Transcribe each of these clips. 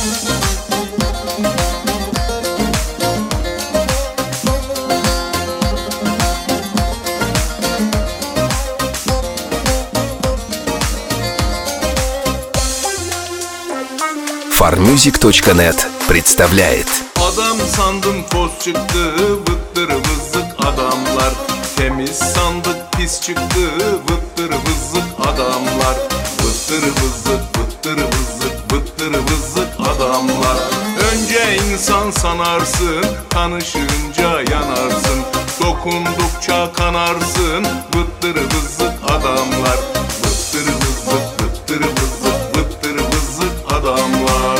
Farmusic.net представляет. Adam sandım toz çıktı, vıttır vızık adamlar. Temiz sandık pis çıktı, vıttır vızık adamlar. Vıttır vızık, vıttır vızık, vıttır vızık adamlar. Önce insan sanarsın, tanışınca yanarsın. Dokundukça kanarsın, vıttır vızık adamlar. Vıttır vızık, vıttır vızık, vıttır vızık adamlar.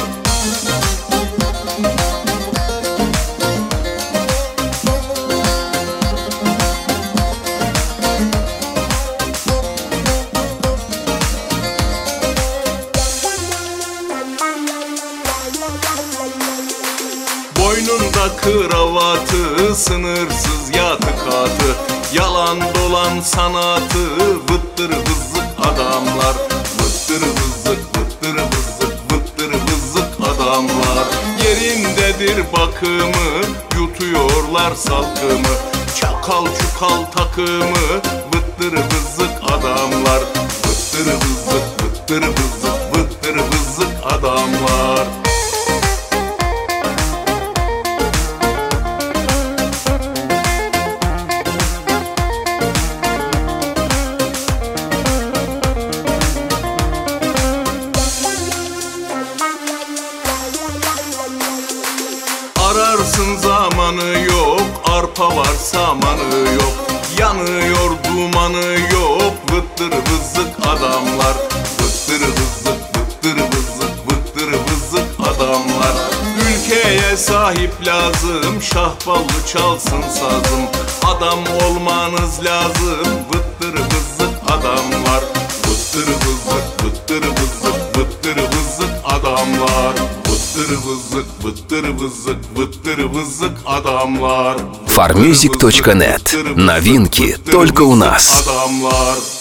Boynunda kravatı, sınırsız yatı katı, yalan dolan sanatı, vıttır vızık adamlar. Vıttır vızık, vıttır vızık, vıttır vızık adamlar. Yerindedir bakımı, yutuyorlar salkımı. Çakal çukal takımı, vıttır vızık adamlar. Vıttır vızık, vıttır vızık, vıttır vızık adamlar. Ararsın zamanı yok, arpa var samanı yok. Yanıyor dumanı yok, vıttır vızık adamlar. Vıttır vızık, vıttır vızık, vıttır vızık adamlar. Ülkeye sahip lazım, şahballı çalsın sazım. Adam olmanız lazım, vıttır vızık adamlar. Vıttır vızık, vıttır vızık, vıttır vızık adamlar. Vıttır vızık, vıttır vızık, vıttır vızık adamlar. Farmusic.net. Новинки только у нас. Adamlar.